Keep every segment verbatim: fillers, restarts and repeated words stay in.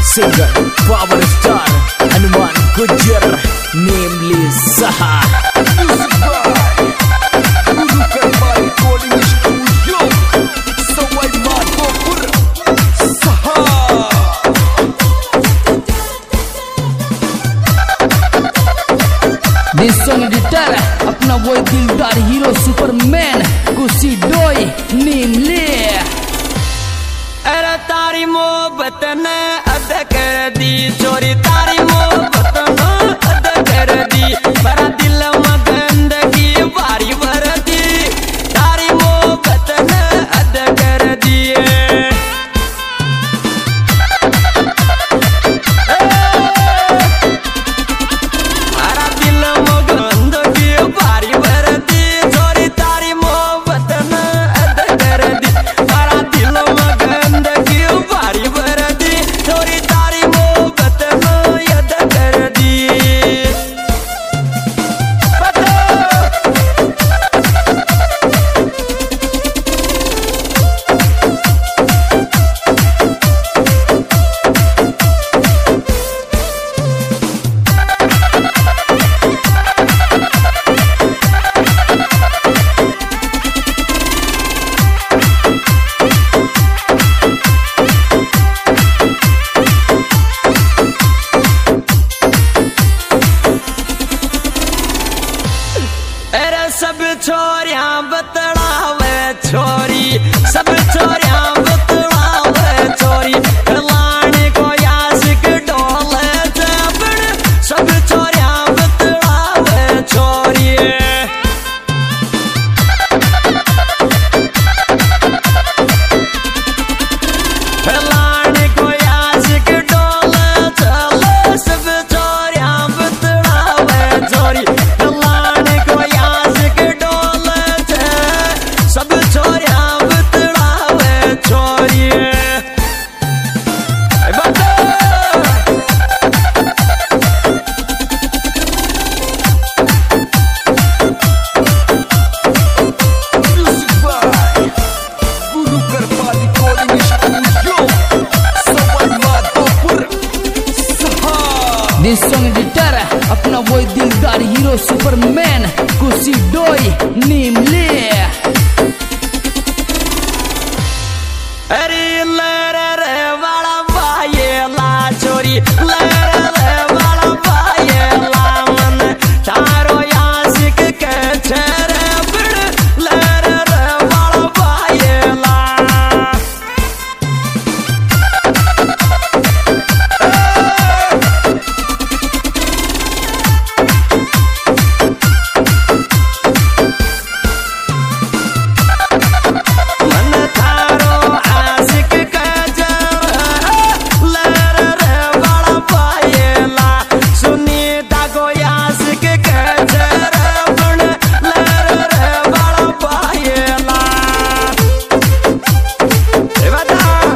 singer, power star, Hanuman Gujar, namely Saha. Music by Guru Karma Recording Studio, Sawai Madhopur, Saha. This song editor अपना वो दिलदार hero Superman कुशी डोई नीमले। अरे तारी मोहब्बत ने अद कर दी चोरी, तारी मोहब्बत ने अद कर दी, बड़ा दिल में गंदगी बारी भर दी, तारी मोहब्बत ने अद कर दी। बड़ा दिल में गंदगी बारी भर दी, चोरी तारी मोहब्बत ने अद कर दी, बड़ा दिल में गंदगी बारी भर दी, चोरी तारी मोहब्बत ने अद कर दी। अरे सब छोरियां बतलावे छोरी, सब छोरियां बतलावे छोरी, लाने को यासिक डोले जबड़, सब छोरियां बतलावे छोरी। लाने को यासिक डोले चले, सब छोरियां बतलावे छोरी, लाने को यासिक डोले चले, सब छोरियां बतलावे छोरी। Music by Guru Karma Recording Studio, Sawai Madhopur, Saha. This song editor अपना वो दिलदार हीरो सुपरमैन कुशी डोई नीमले। अरे लरे रे वाला बाये ला चोरी, लरे रे वाला बाये ला मन, तारो यासिक के छरे बड़, लरे रे वाला बाये ला। मन थारो आशिक का जरा, लरे रे वाला पायला, सुनीता को यासिक का जरा बन, लरे रे वाला पायला। ए बता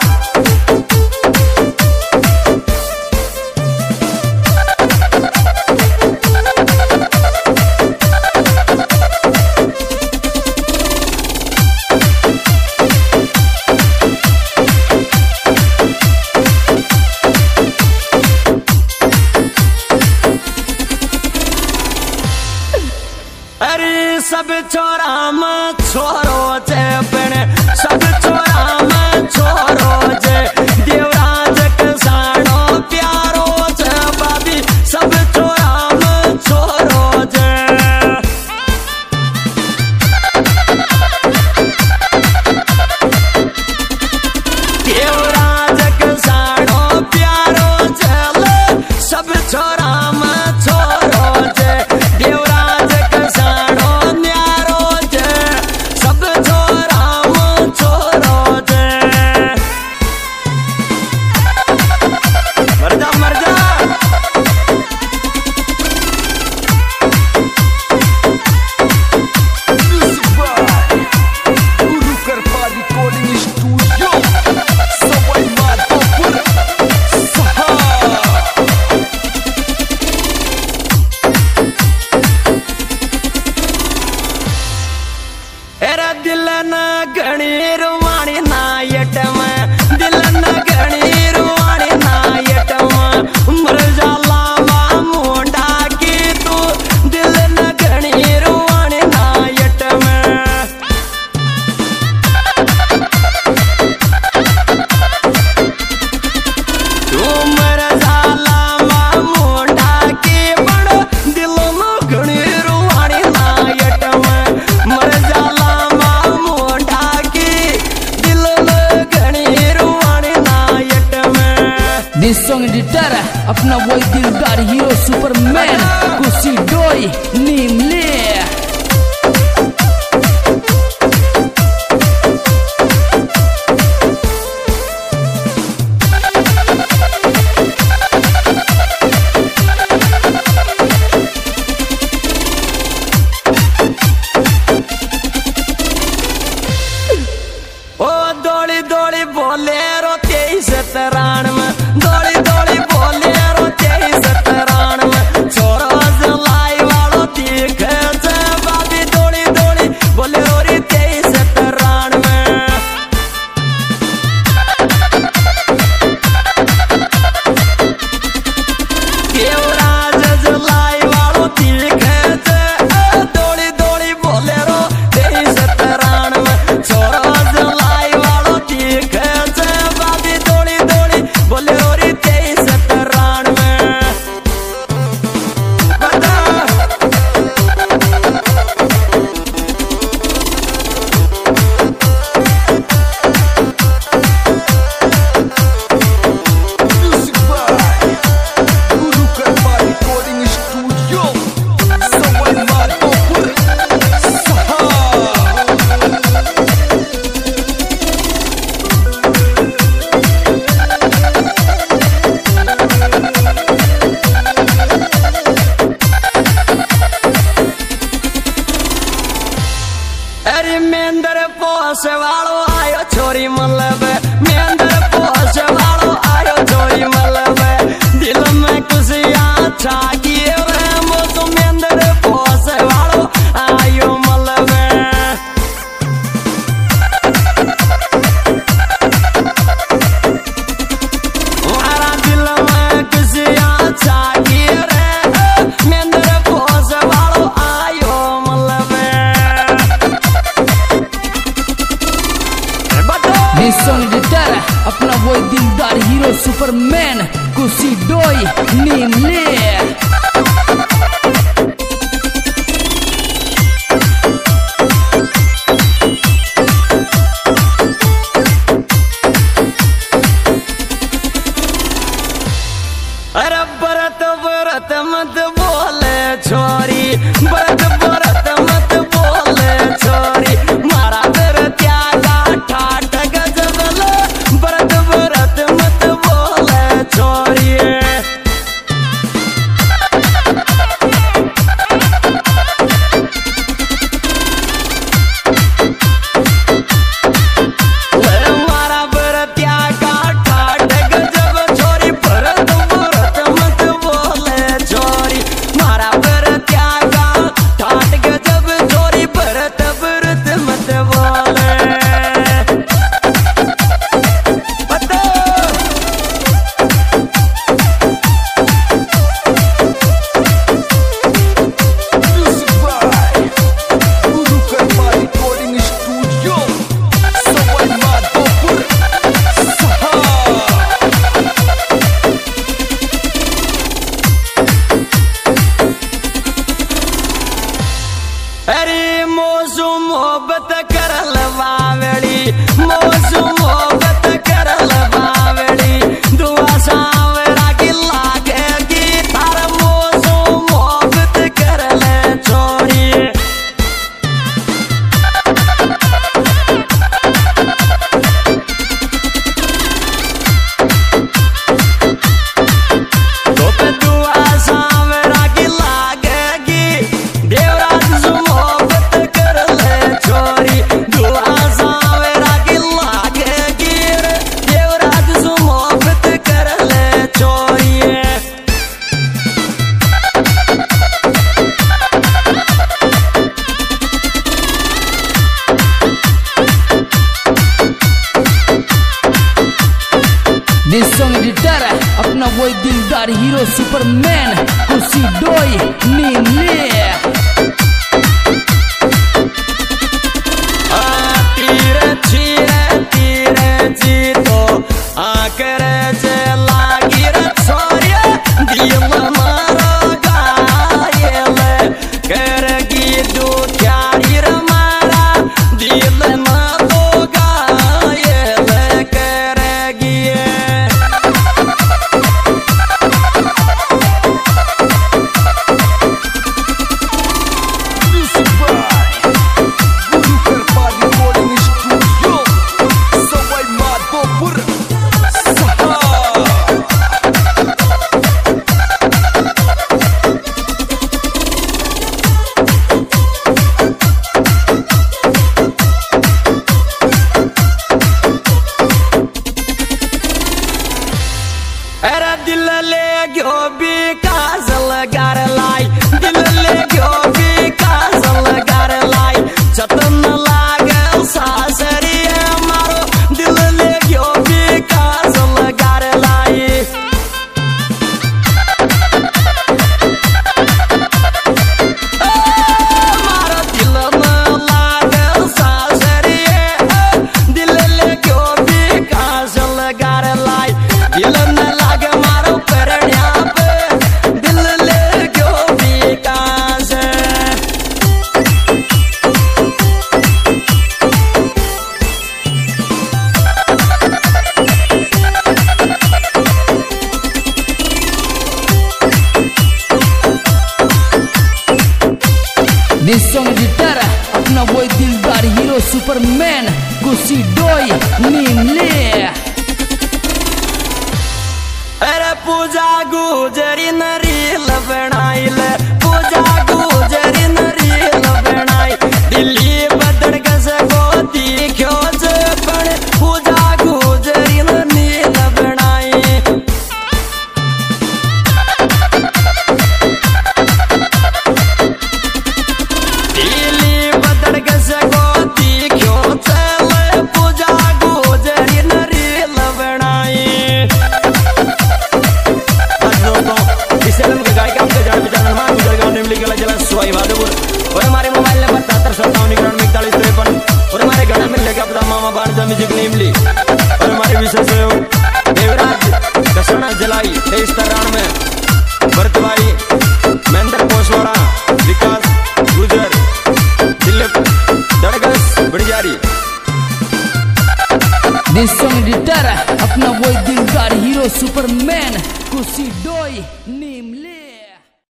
अरे सब छोरा में छोरो जे बने, सब छोरा में छोरो जे, देवराज के सानो प्यारो जे बाबी, सब छोरा में छोरो जे। देवराज के सानो प्यारो जे, सब छोरा में छोरो जे, देवराज के सानो न्यारो जे, सब छोरा में छोरो जे। मर जा मर जा। Music by Guru Karma Recording Studio, Sawai Madhopur, Saha. This song editor अपना वही दिलदार हीरो सुपरमैन कुशी डोई नीमले ओ दौड़ी दौड़ी बोले रो तेईस तराण में दौड़ी दौड़ी बोले रो तेईस तराण में छोरो जलाई वालो तीख से बाबी दौड़ी दौड़ी बोले रो री तेईस तराण में केवराज जलाई वालो तीख से दौड़ी दौड़ी बोले रो तेईस तराण में छोरो मेंदर पोस वालो आयो छोरी मलब मेंदर पोस वालो आयो छोरी मलब दिल में खुशियां छागी रे मोसो मेंदर पोस वालो आयो मलब हमारा दिल में खुशियां छागी रे मेंदर पोस वालो आयो मलब This song editor अपना वही दिलदार हीरो सुपरमैन कुशी डोई नीमले अरे बरत बरत मत बोले छोरी बरत बरत मत बोले छोरी मारा तेरे त्यागा ठाट गजबल बरत बरत मत बोले छोरी मारा बर त्यागा ठाट गजब छोरी बरत बरत मत बोले छोरी मारा बर त्यागा ठाट गजब छोरी बरत बरत मत बोले पता Music by Guru Karma Recording Studio. Samay Madhopur. Saha. अरे मौसू मोहब्बत करल बावड़ी मौसू मोहब्बत करल बावड़ी दुआ सावरा की लागेगी तार मौसू मोहब्बत करल छोरी तो पे दुआ सावरा की लागेगी देवराज सु मोहब्बत कर ले छोरी दुआ सावरा की लागेगी रे देवराज सु मोहब्बत कर ले छोरी This song editor अपना वही दिलदार हीरो सुपरमैन कुशी डोई नीमले तीर छीरे तीर जी तो आकर से लागी रे छोरिया दिल मारो गायल करगी दो क्यारी रे मारा दिल ना तो गायल करगी दिल ले गयो विकास लगार लाई दिल ले गयो विकास लगार लाई जतन लागल सासरी मारो दिल ले गयो विकास लगार लाई मारो दिल में लागल सासरी दिल ले गयो विकास लगार लाई दिल में लागे मारो परण्या पे दिल ले गयो विकास This song gitar अपना वो दिलदार हीरो सुपरमैन कुशी डोई नीमले अरे पूजा गुजरी नरी लबनाइल पूजा गुजरी नरी लबनाई दिल्ली बदड़ कस गोती खोज पण पूजा गुजरी नरी लबनाई दिल्ली बदड़ कस गोती खोज पूजा गुजरी नरी लबनाई गाय के आपके जान विचार निर्माण गुजरगांव निम्नली गला जिला सुवाई भादुपुर और हमारे मोबाइल नंबर तिहत्तर सत्तावन इक्यानवे इकतालीस तिरपन और हमारे घर में लेके अपना मामा बारजा म्यूजिक निम्नली और हमारे विशेष सहयोग देवराज कसना जलाई तेईस तरान में भरतभाई महेंद्र पोसवाड़ा विकास गुजर दिलीप दड़गस बड़ियारी This song gitar अपना वो दिलदार हीरो सुपरमैन कुशी डोई नीमले